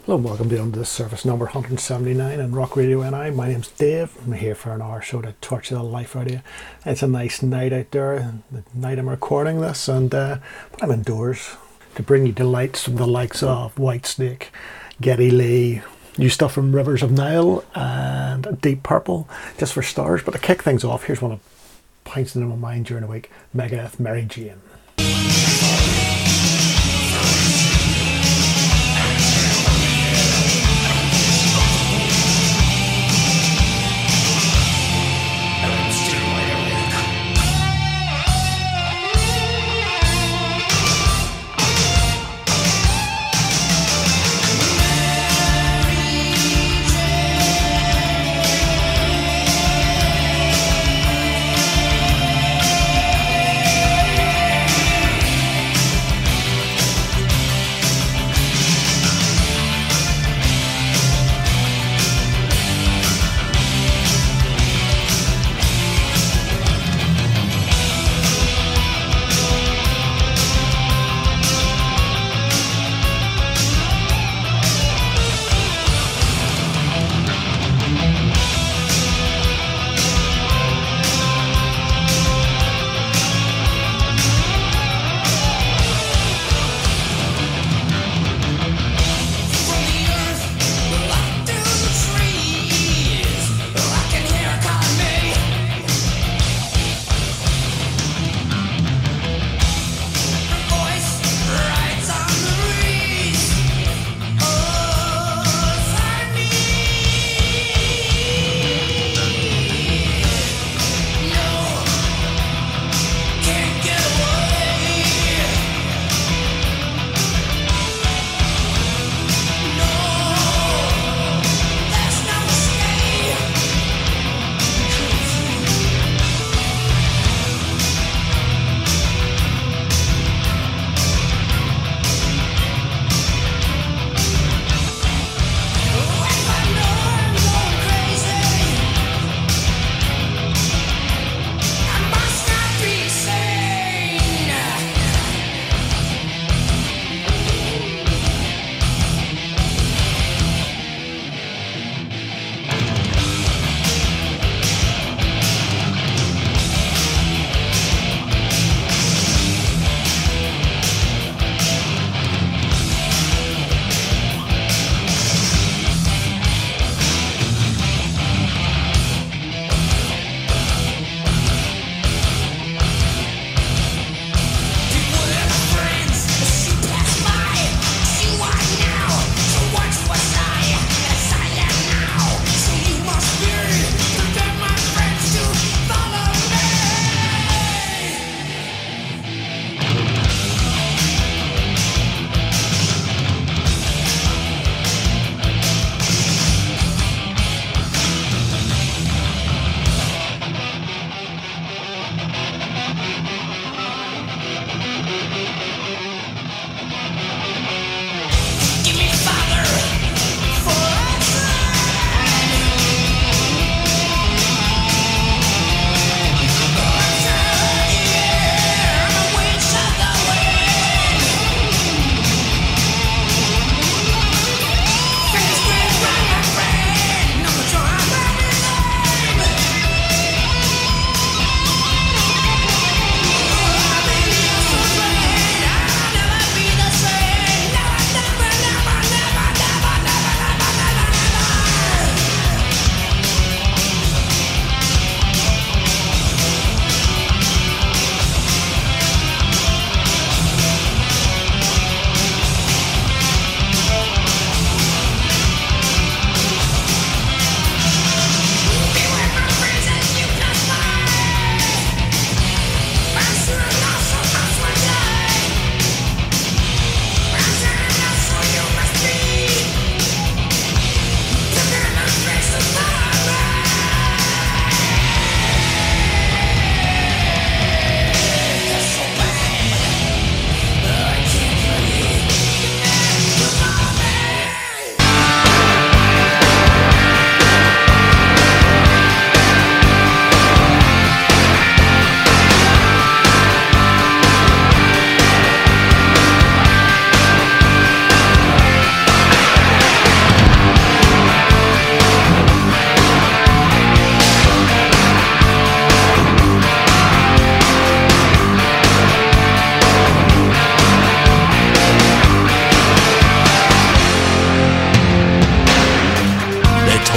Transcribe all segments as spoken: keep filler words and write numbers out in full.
Hello and welcome down to this service number one hundred seventy-nine in Rock Radio N I. My name's Dave. I'm here for an hour show to torture the life out of you. It's a nice night out there, the night I'm recording this, and uh, but I'm indoors to bring you delights from the likes of Whitesnake, Geddy Lee, new stuff from Rivers of Nile, and Deep Purple, just for stars. But to kick things off, here's one that points into my mind during the week: Megadeth, Mary Jane.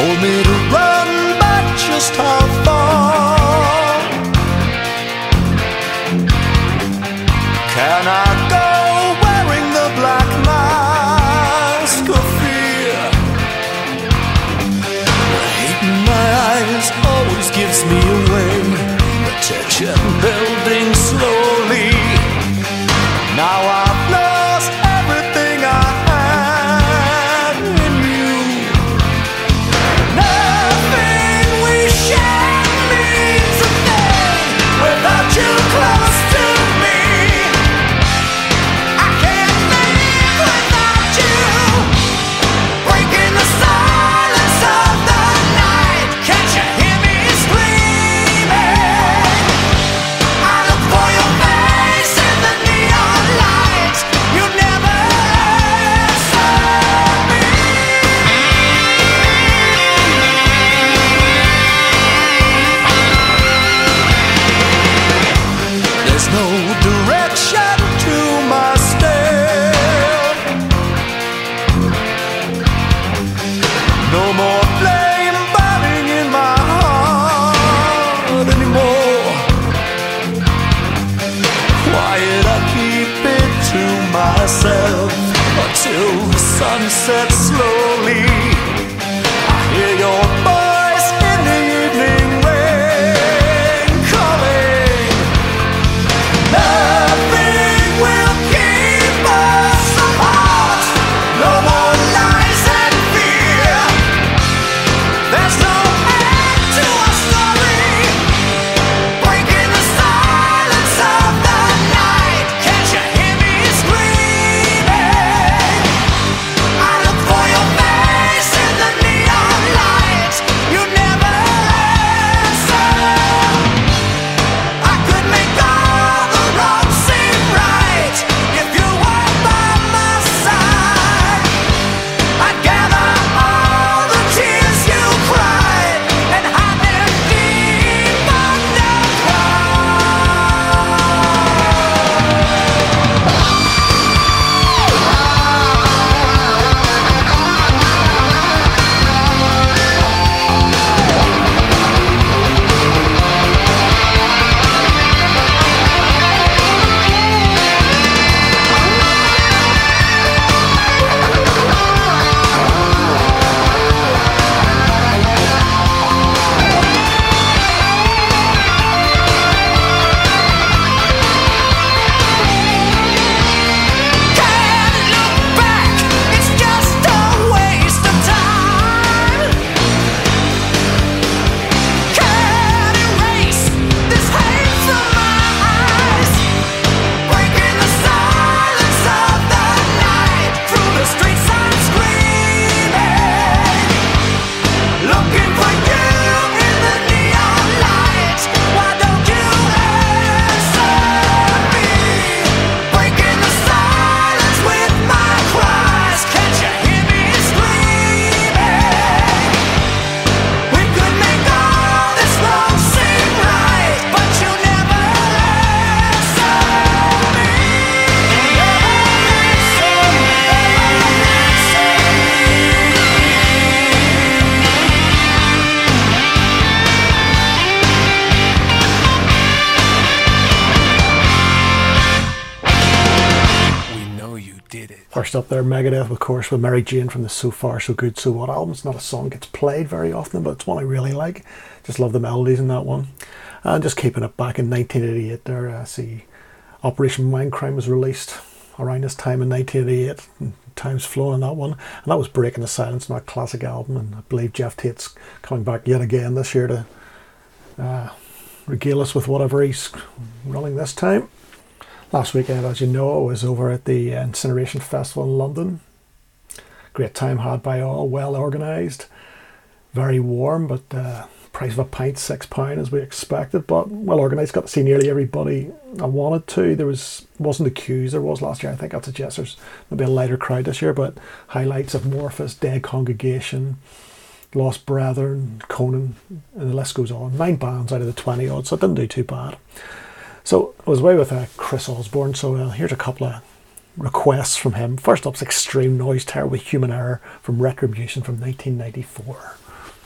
told me to run, but just how far? Can I go wearing the black mask of fear? The hate in my eyes always gives me away. The tension building slowly. Now I've lost everything I had in you. Nothing we share means a thing without you close to me. I can't live without you. Breaking the silence of the night. Can't you hear me screaming? I look for your face in the neon lights. You never answer me. There's no direction to my step. No more blame burning in my heart anymore. Quiet, I keep it to myself until the sun sets slowly. I hear your voice in the evening rain calling. Nothing will keep us apart. No more lies and fear. There's no end to our story. Breaking the silence of the night. Can't you hear me screaming? I look for your face in the neon lights. You never answer. I could make all the wrongs seem right if you were by my side. I'd gather all the tears you cried and hide them deep Can't look back, it's just a waste of time. Can't erase this hate from my eyes. Breaking the silence of the night. Through the streets I'm screaming. Looking for you in the neon lights. Why don't you answer me? Breaking the silence with my cries. Can't you hear me screaming? We could make all this wrong seem right, but you never answer me. We know you did it. First up there, Megadeth, of course, with Mary Jane from the So Far, So Good, So What album. It's not a song that gets played very often, but it's one I really like. Just love the melodies in that one. And just keeping it back in nineteen eighty-eight there, uh, see, Operation Mindcrime was released around this time in nineteen eighty-eight. And time's flowing on that one. And that was Breaking the Silence, not a classic album. And I believe Jeff Tate's coming back yet again this year to uh, regale us with whatever he's running this time. Last weekend, as you know, I was over at the Incineration Festival in London. Great time had by all, well organised, very warm, but uh, price of a pint, six pound as we expected, but well organised. Got to see nearly everybody I wanted to. There was wasn't the queues there was last year. I think that suggests there's maybe a lighter crowd this year, but highlights of Morphus, Dead Congregation, Lost Brethren, Conan, and the list goes on. Nine bands out of the twenty odd, so it didn't do too bad. So I was away with uh, Chris Osborne, so uh, here's a couple of requests from him. First up's Extreme Noise Terror with Human Error from Retribution from nineteen ninety-four.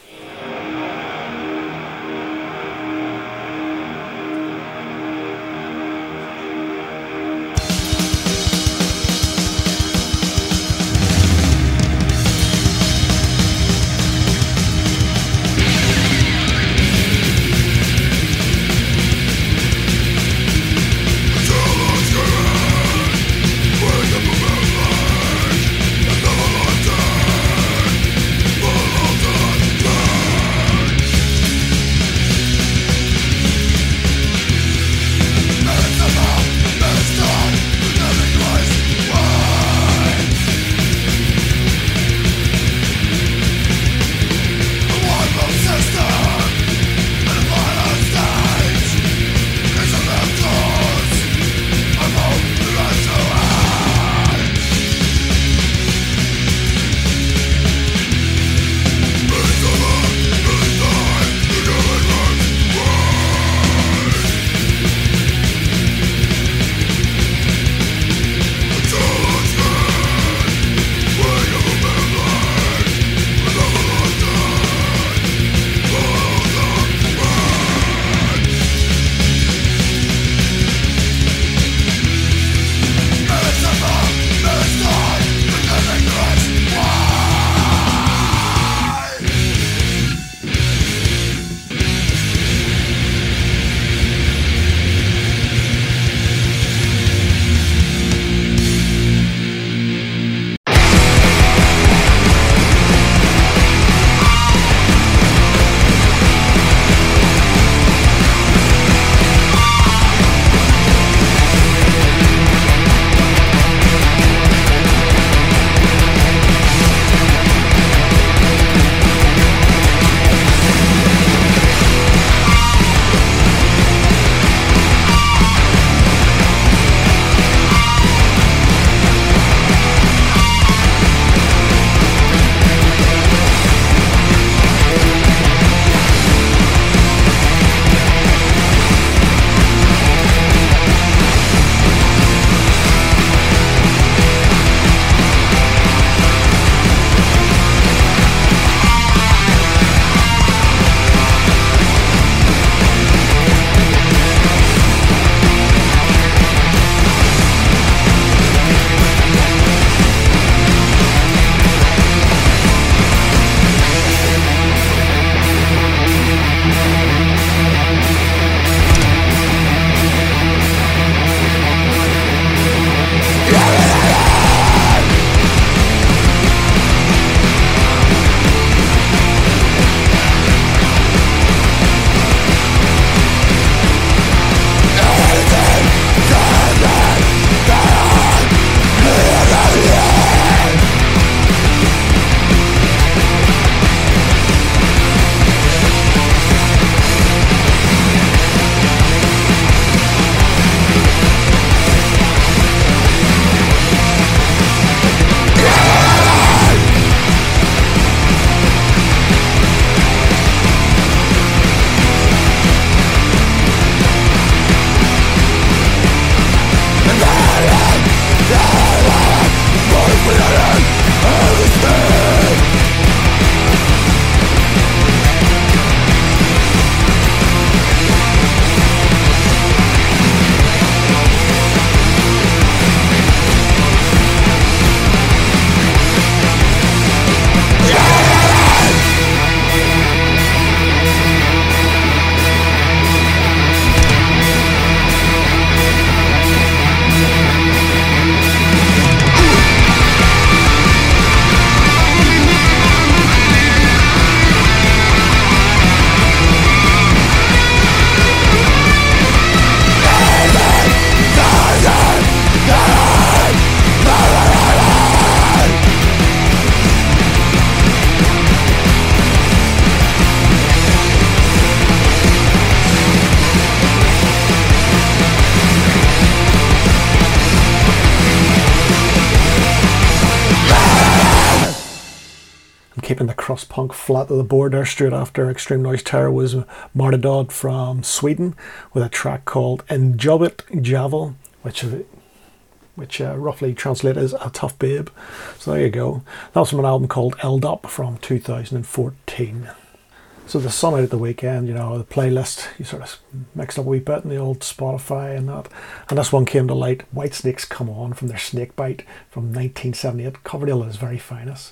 And keeping the crust punk flat to the board there straight after Extreme Noise Terror was Martydod from Sweden with a track called Injubit Javel, which which uh, roughly translated as A Tough Babe. So there you go. That was from an album called L D O P from two thousand fourteen. So the sun out at the weekend, you know, the playlist, you sort of mixed up a wee bit in the old Spotify and that. And this one came to light, Whitesnakes Come On from their Snakebite from nineteen seventy-eight, Coverdale at its very finest.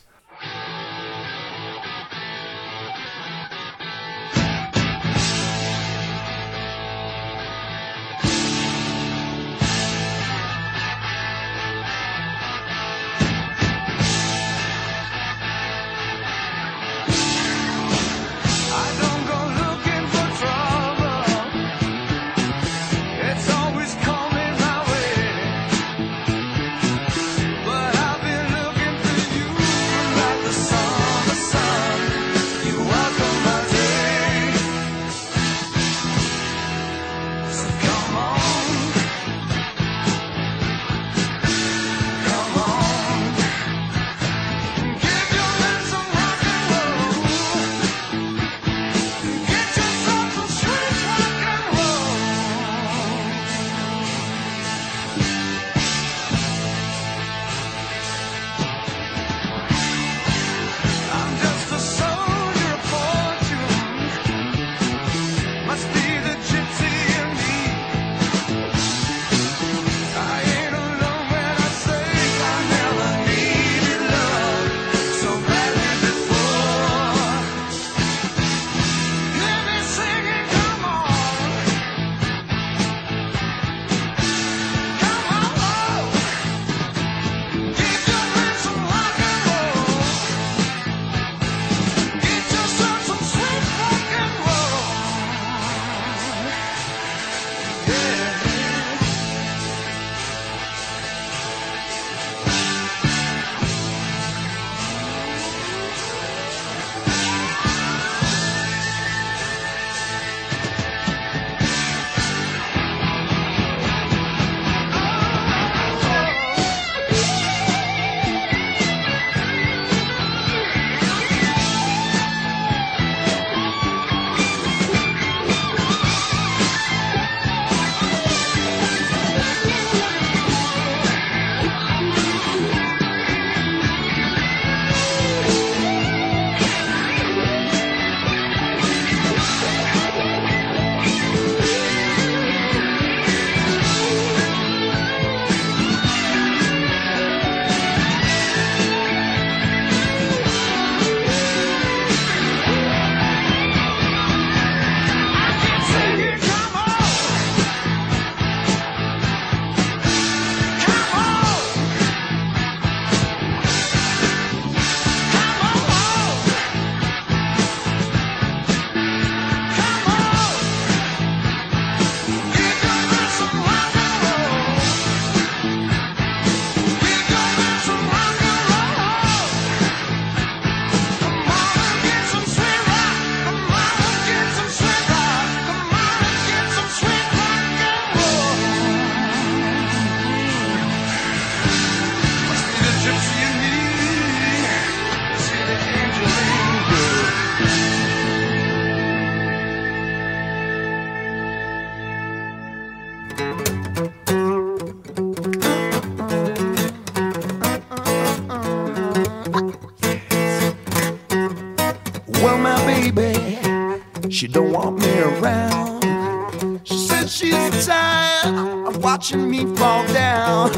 Well, my baby, she don't want me around. She says she's tired of watching me fall down.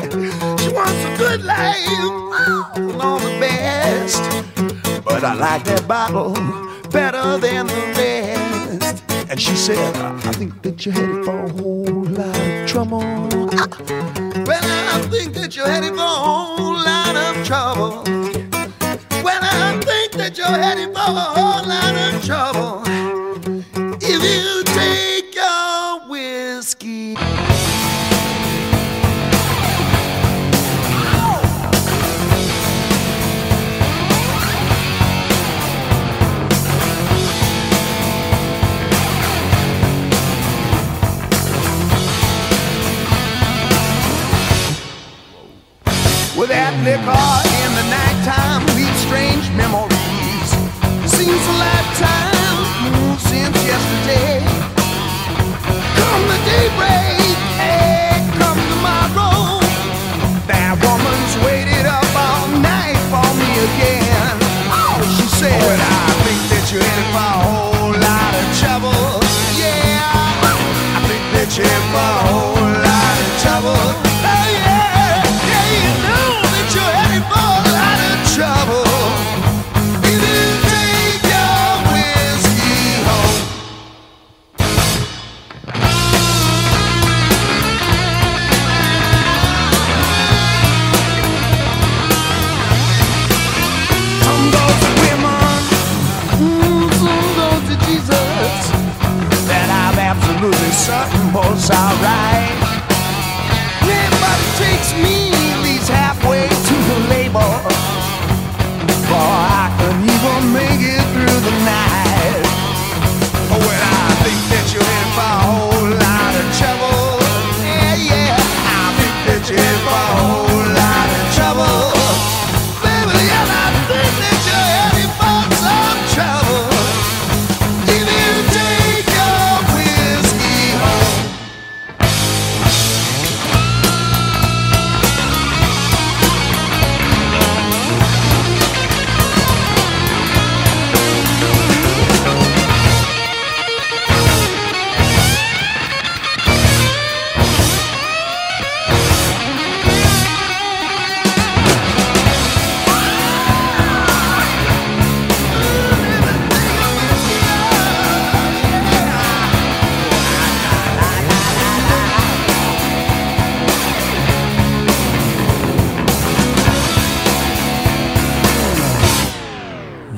She wants a good life and all the best, but I like that bottle better than the rest. And she said, I think that you're headed for a whole lot of trouble. Well, I think that you're headed for a whole lot of trouble. Well, I think that you're headed for a whole lot of trouble if you take your whiskey. With that liquor in the nighttime leaves strange memories.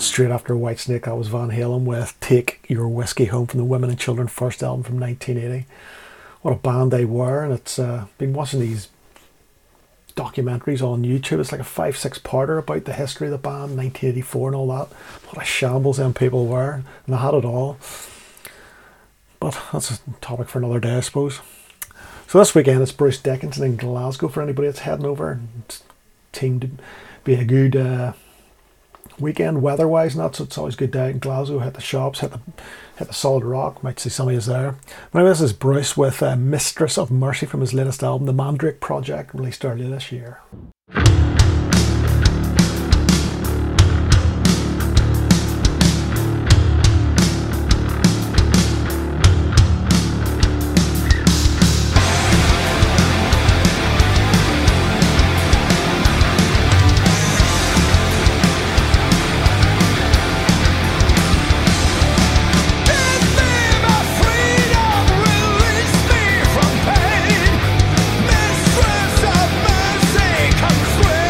straight after Whitesnake, that was Van Halen with Take Your Whiskey Home from the Women and Children first album from nineteen eighty. What a band they were, and it's uh, been watching these documentaries on YouTube. It's like a five, six parter about the history of the band, nineteen eighty-four and all that. What a shambles them people were, and they had it all. But that's a topic for another day, I suppose. So this weekend it's Bruce Dickinson in Glasgow for anybody that's heading over. It's teamed to be a good uh, weekend weather-wise, and that's so it's always a good day in Glasgow. Hit the shops, hit the hit the Solid Rock. Might see somebody is there. But anyway, this is Bruce with uh, Mistress of Mercy from his latest album, The Mandrake Project, released earlier this year. Mistress of mercy comes with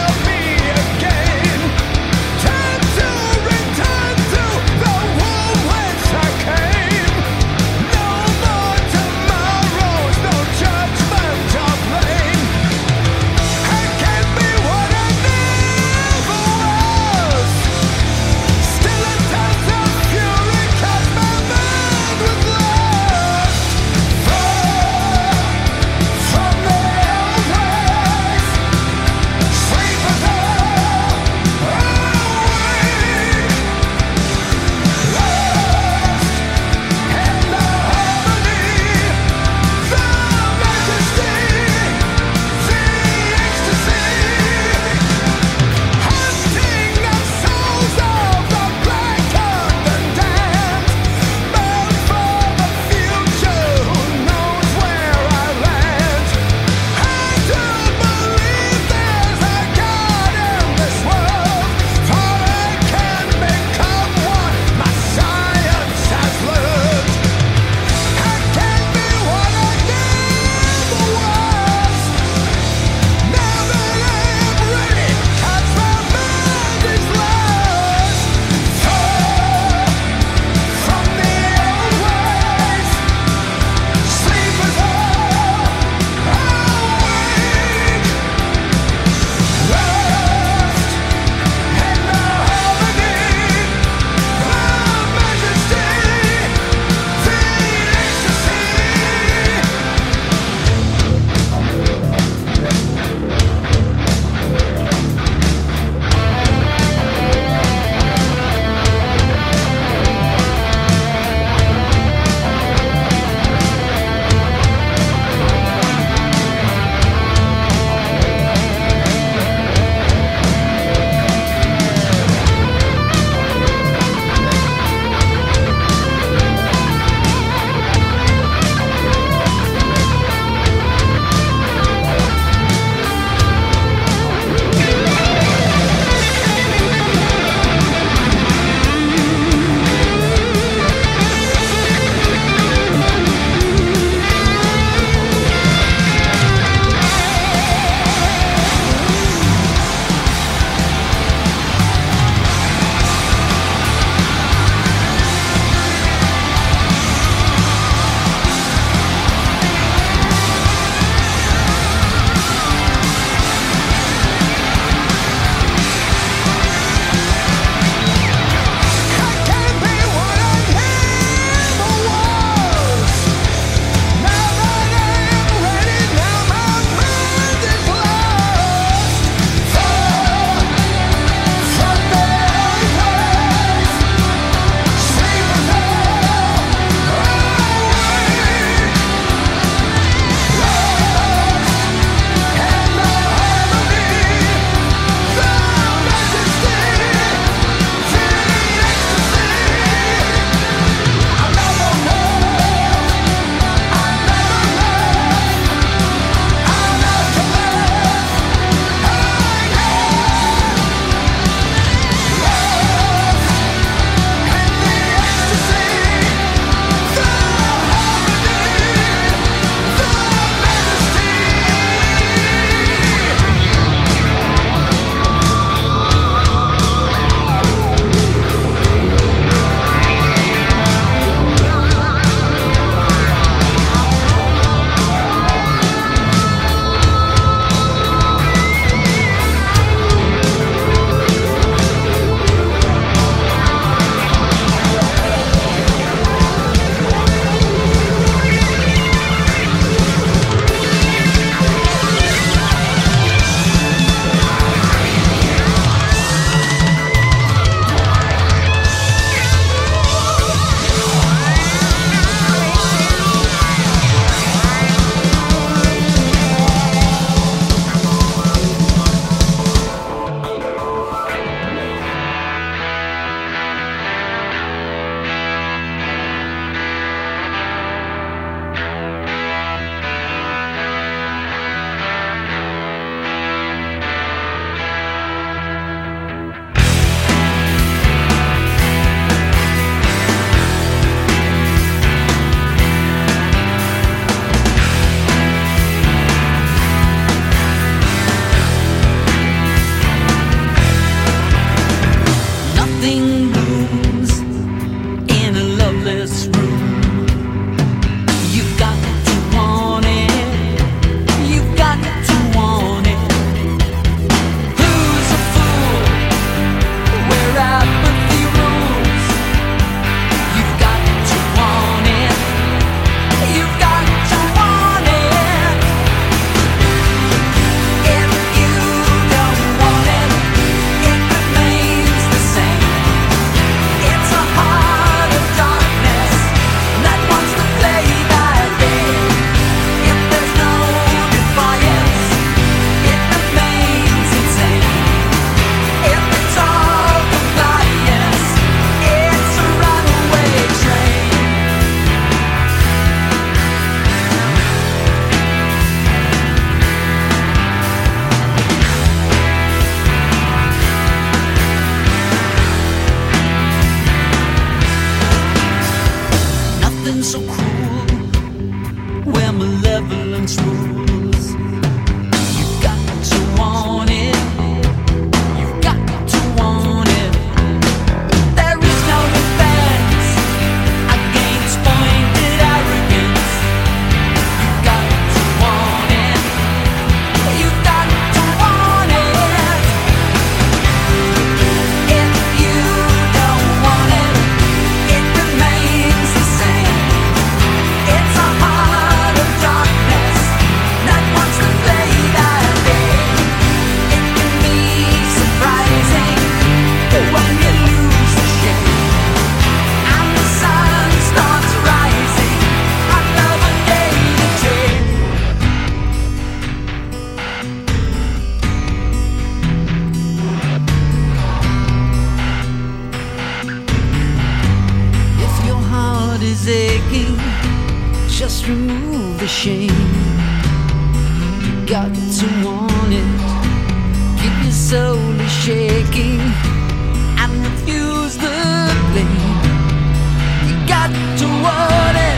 through the shame. You got to want it. Keep your soul shaking and refuse the blame. You got to want it.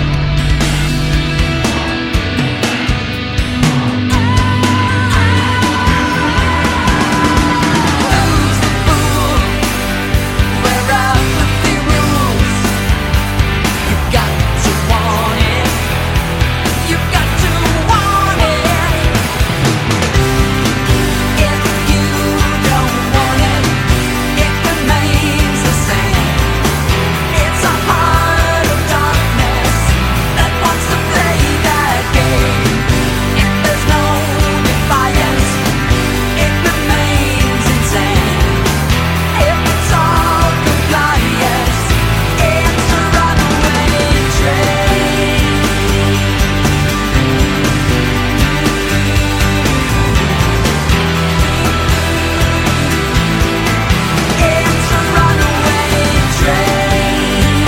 Who's the fool? Where are the rules? You got to want it. You got to want it. If you don't want it, it remains the same. It's a heart of darkness that wants to play that game. If there's no defiance, it remains insane. If it's all compliance, it's a runaway train. It's a runaway train.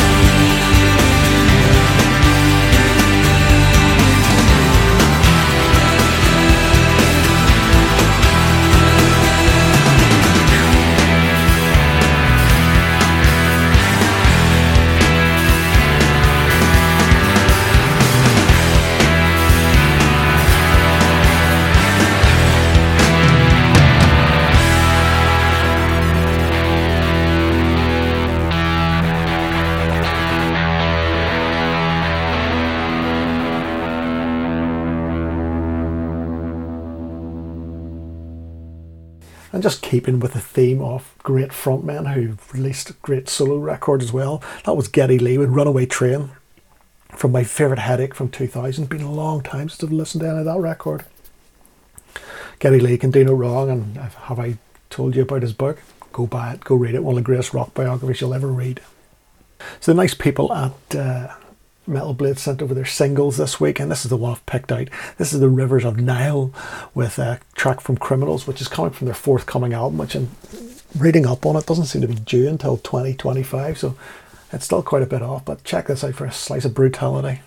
And just keeping with the theme of great frontmen who've released great solo records as well, that was Geddy Lee with Runaway Train from my favourite Headache from two thousand. Been a long time since I've listened to any of that record. Geddy Lee can do no wrong, and have I told you about his book? Go buy it, go read it. One of the greatest rock biographies you'll ever read. So the nice people at uh, Metal Blade sent over their singles this week, and this is the one I've picked out. This is the Rivers of Nile with a track from Criminals, which is coming from their forthcoming album, which I'm reading up on. It doesn't seem to be due until twenty twenty-five, so it's still quite a bit off, but check this out for a slice of brutality.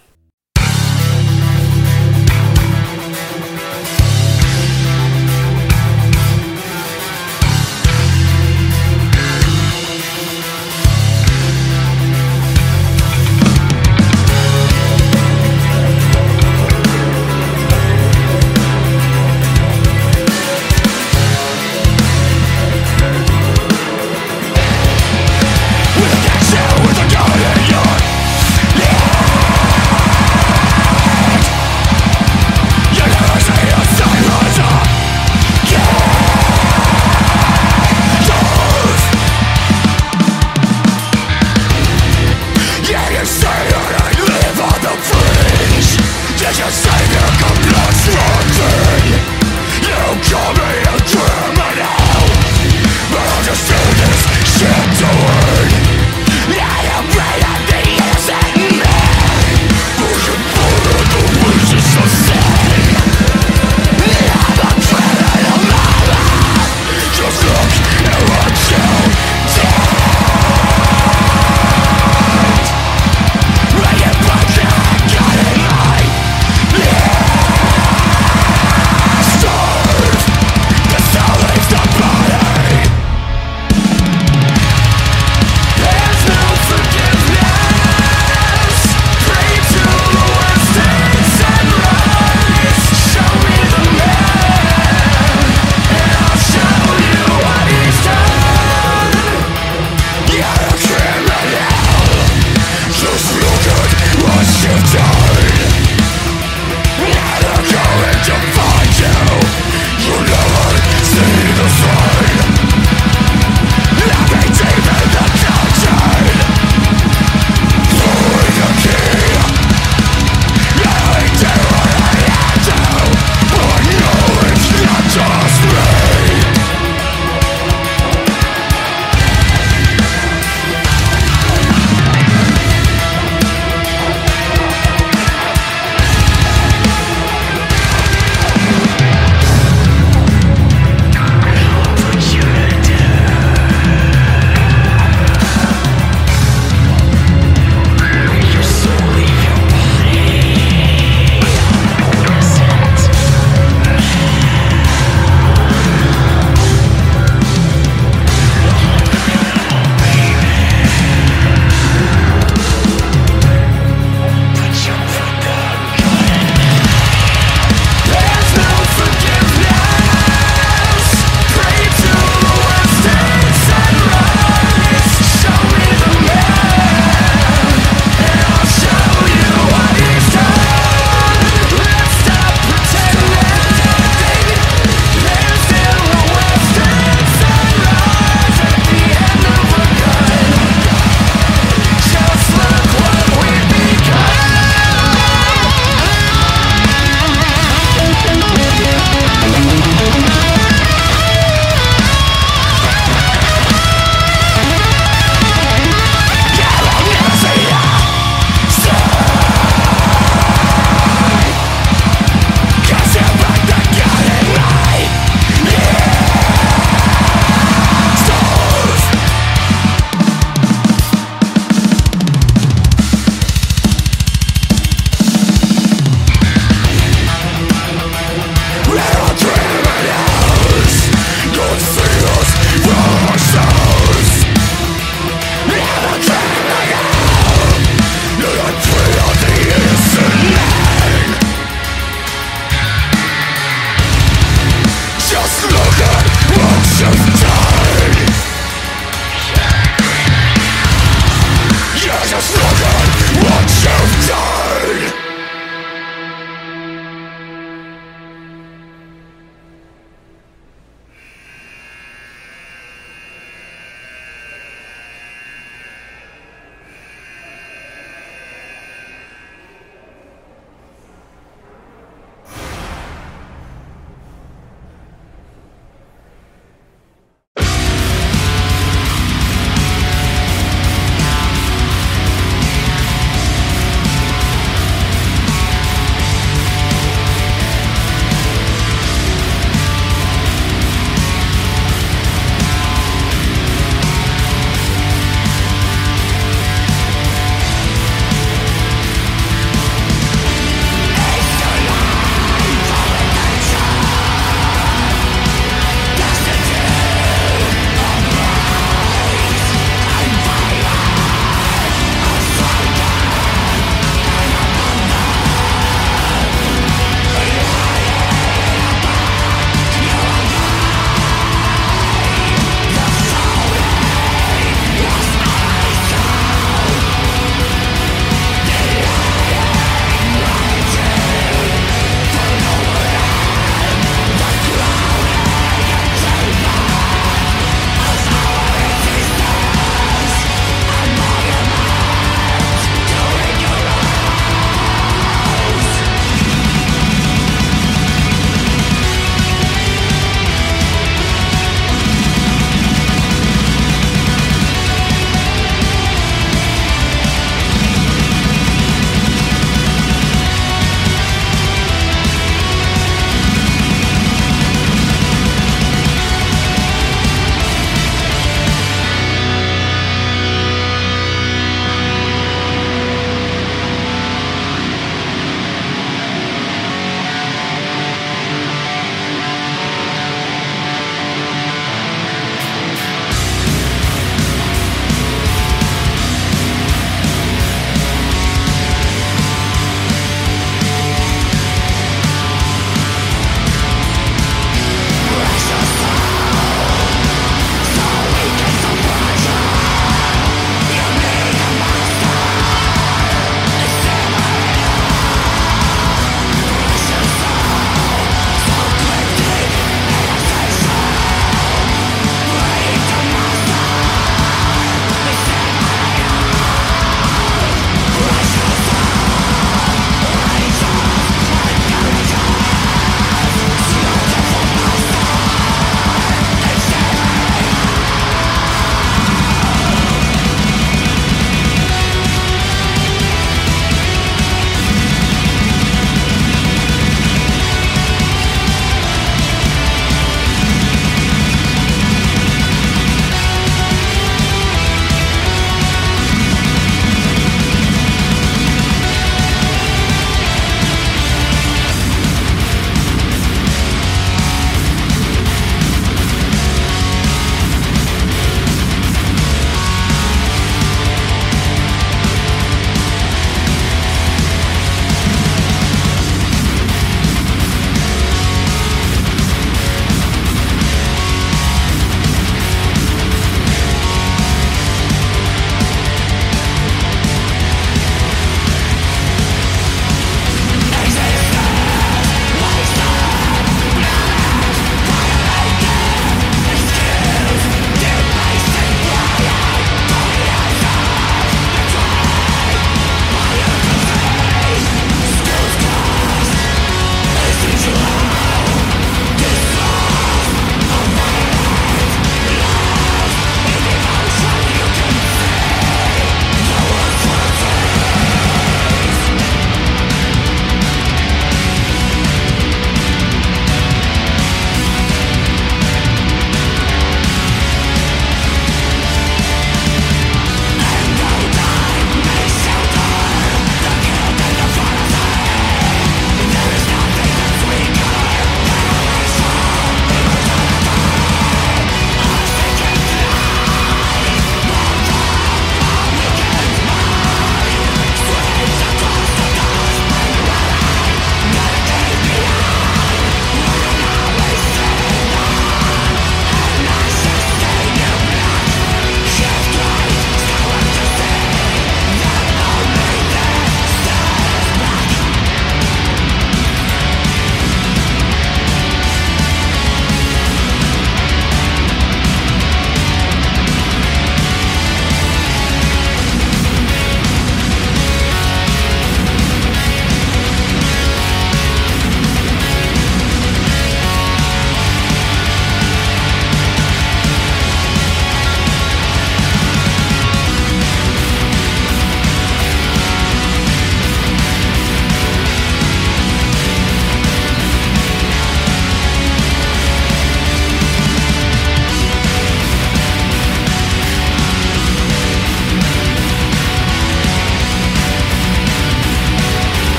With a gun in your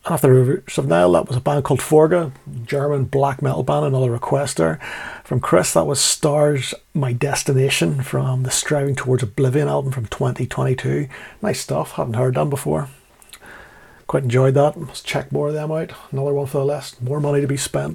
After Rivers of Nile, that was a band called Forga, German black metal band, another request there. From Chris, that was Stars My Destination from the Striving Towards Oblivion album from twenty twenty-two. Nice stuff, hadn't heard them before. Quite enjoyed that, must check more of them out. Another one for the list, more money to be spent.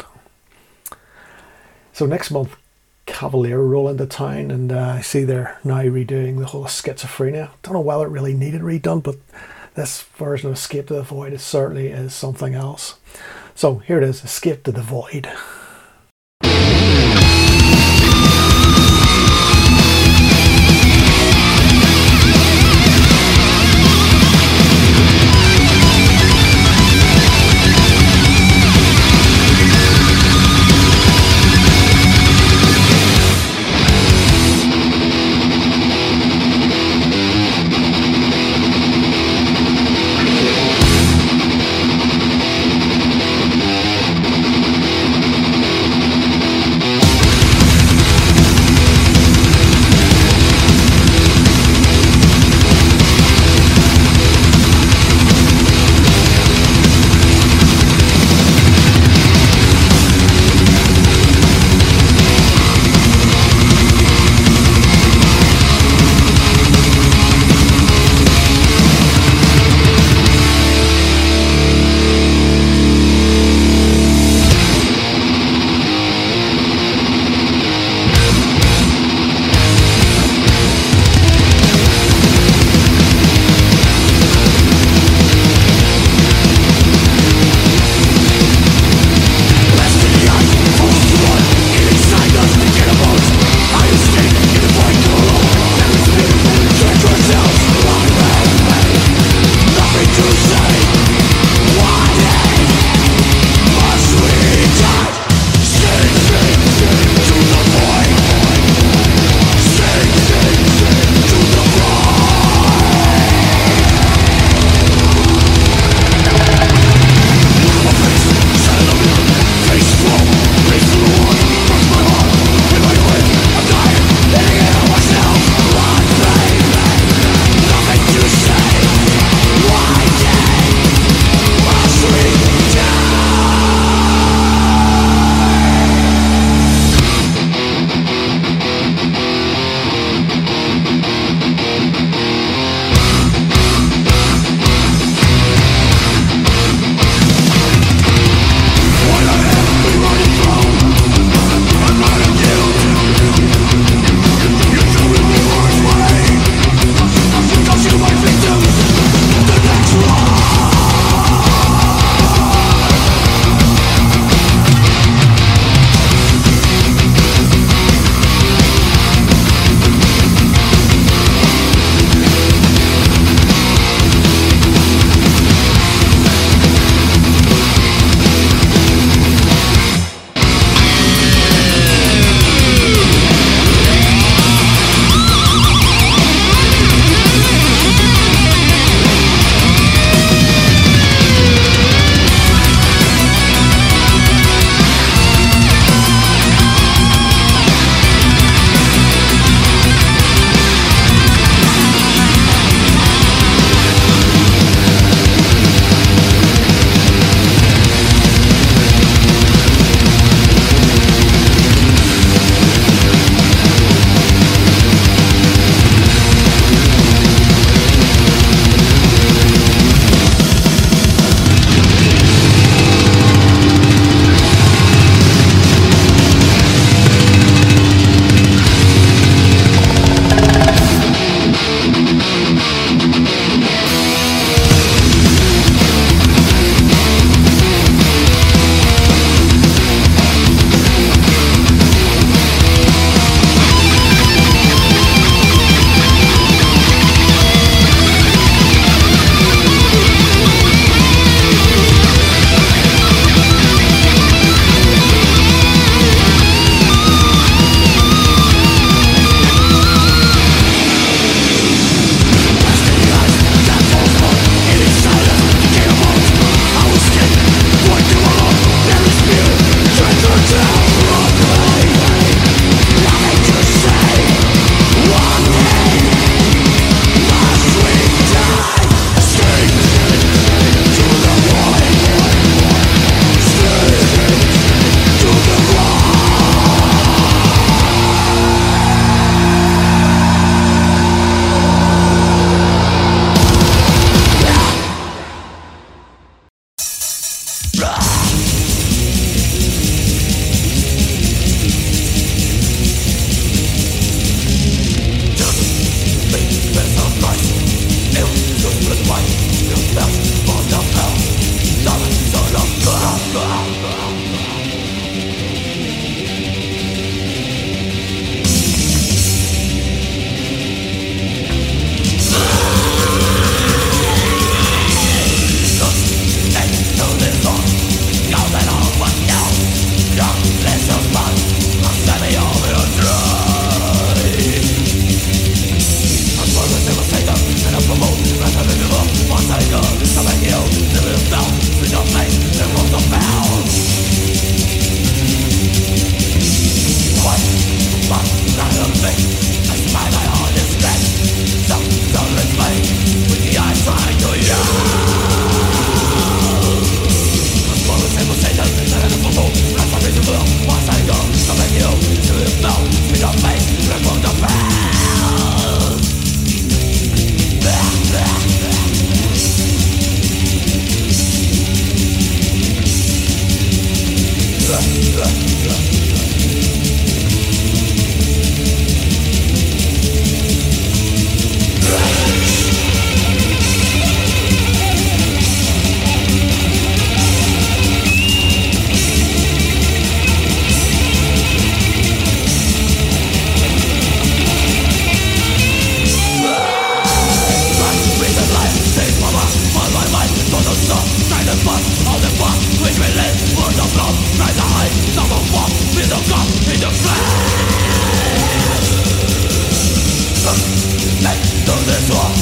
So next month, Cavalier roll into town, and uh, I see they're now redoing the whole Schizophrenia. Don't know whether it really needed redone, but this version of Escape to the Void is certainly is something else. So here it is, Escape to the Void.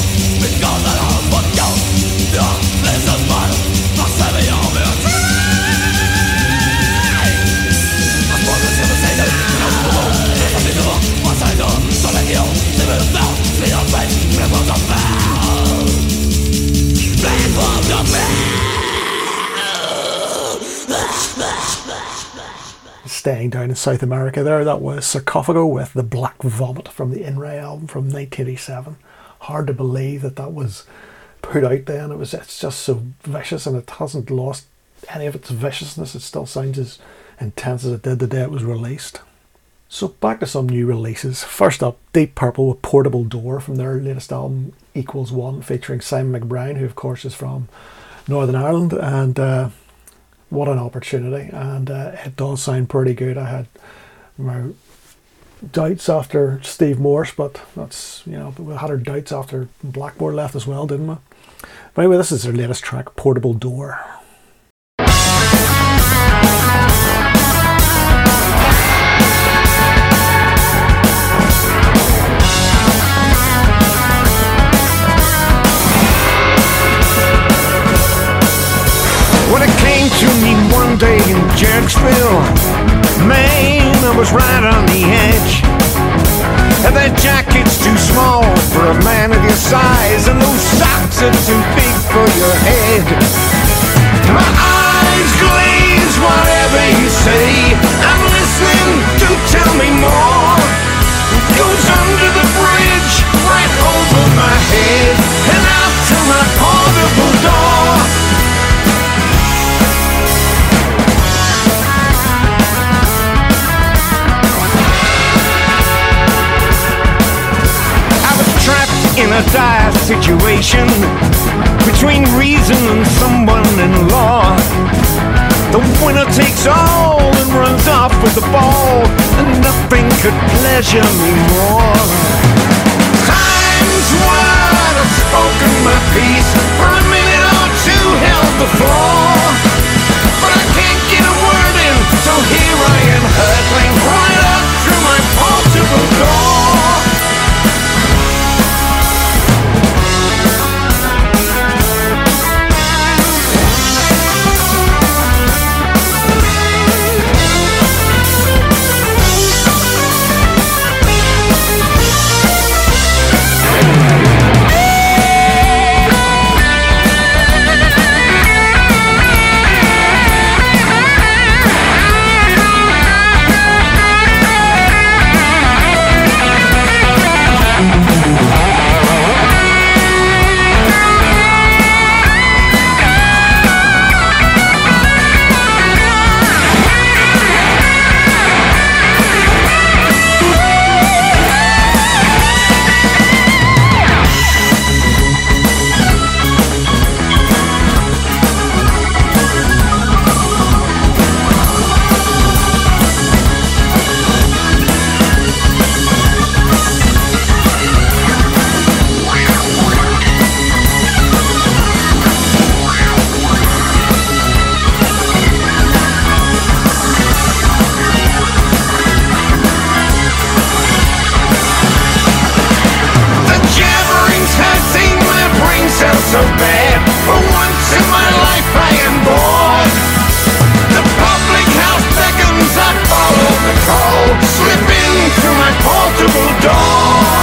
Staying down in South America there, that was Sarcophago with The Black Vomit from the In Re album from nineteen eighty-seven. Hard to believe that that was put out then. It was, it's just so vicious, and it hasn't lost any of its viciousness. It still sounds as intense as it did the day it was released. So back to some new releases. First up, Deep Purple with Portable Door from their latest album Equals One, featuring Simon McBride, who of course is from Northern Ireland, and uh, what an opportunity, and uh, it does sound pretty good. I had my doubts after Steve Morse, but that's, you know, we had our doubts after Blackboard left as well, didn't we? But anyway, this is their latest track, Portable Door. When it came to me one day in Jerksville, man, I was right on the edge. And that jacket's too small for a man of your size, and those socks are too big for your head. My eyes glaze, whatever you say, I'm listening, do tell me more. It goes under the bridge, right over my head, and out to my portable door. In a dire situation between reason and someone in law, the winner takes all and runs off with the ball, and nothing could pleasure me more. Times when I've spoken my piece, for a minute or two held the floor, but I can't get a word in, so here I am hurtling right up through my portable door. So bad, for once in my life I am bored. The public house beckons, I follow the call, slip in through my portable door.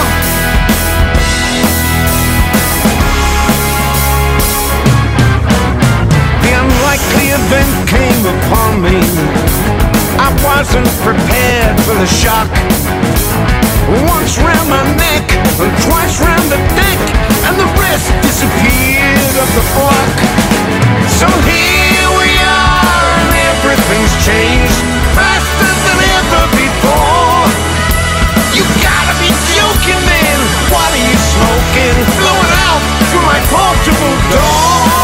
The unlikely event came upon me. I wasn't prepared for the shock. Once round my neck, and twice round the deck, and the rest disappeared up the block. So here we are, and everything's changed faster than ever before. You gotta be joking, man. What are you smoking? Blow it out through my portable door.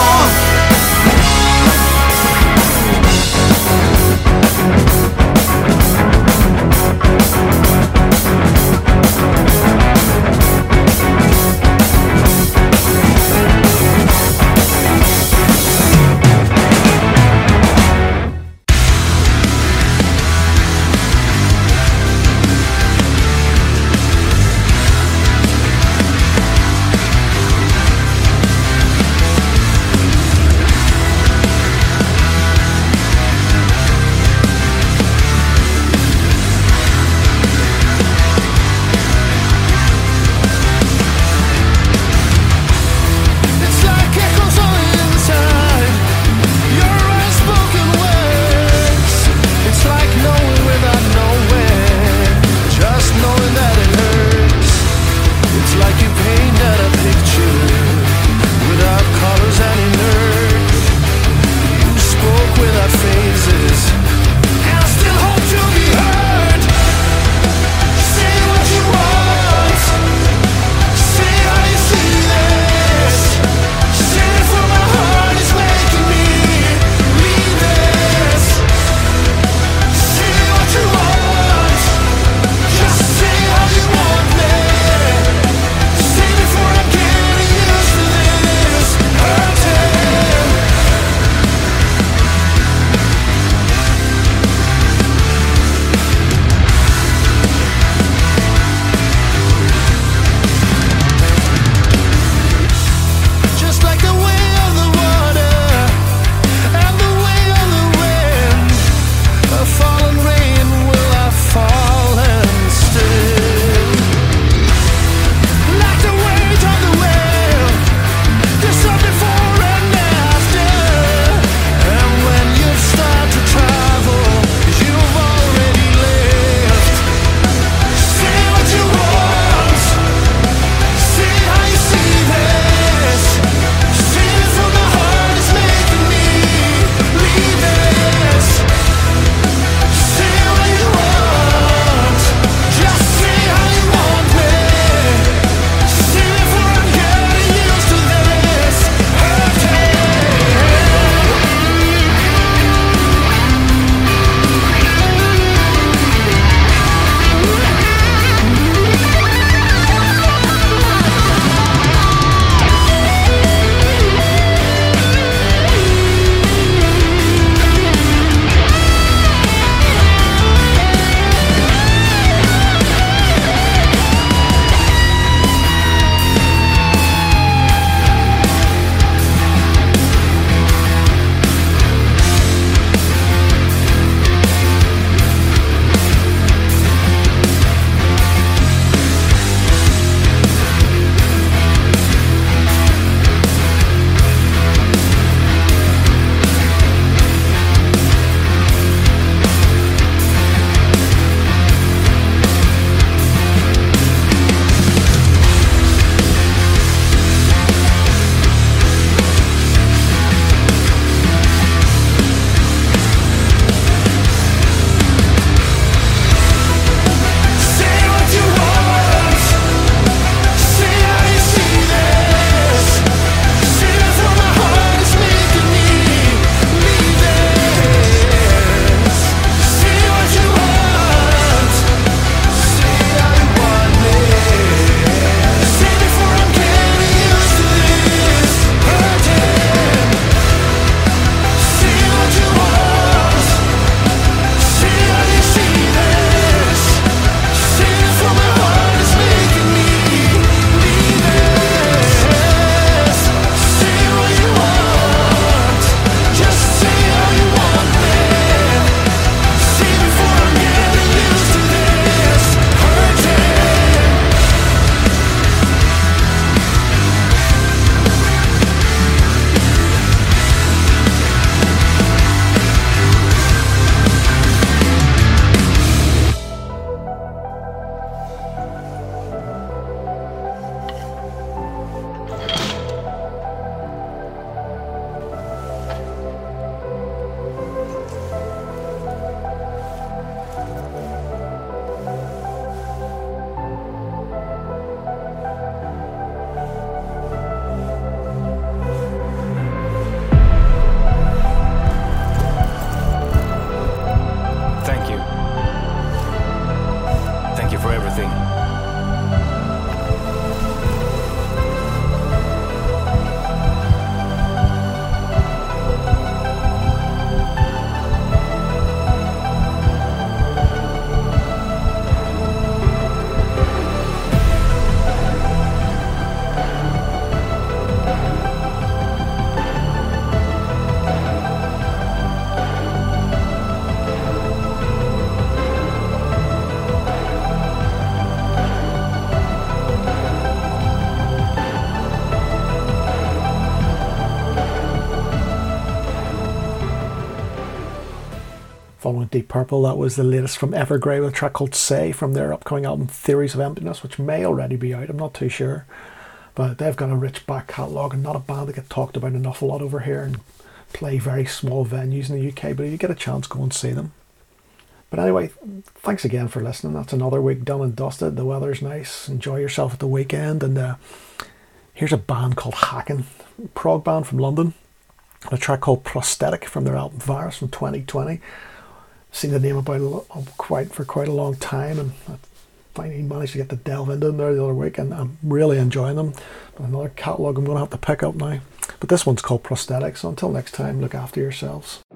Following Deep Purple, that was the latest from Evergrey with a track called Say from their upcoming album Theories of Emptiness, which may already be out, I'm not too sure. But they've got a rich back catalogue and not a band that get talked about an awful lot over here and play very small venues in the U K, but if you get a chance, go and see them. But anyway, thanks again for listening. That's another week done and dusted. The weather's nice. Enjoy yourself at the weekend. And uh, here's a band called Hacken, a prog band from London. A track called Prosthetic from their album Virus from twenty twenty. Seen the name about it quite for quite a long time, and I finally managed to get to delve into them there the other week, and I'm really enjoying them. But another catalogue I'm going to have to pick up now. But this one's called Prosthetic, so until next time, look after yourselves.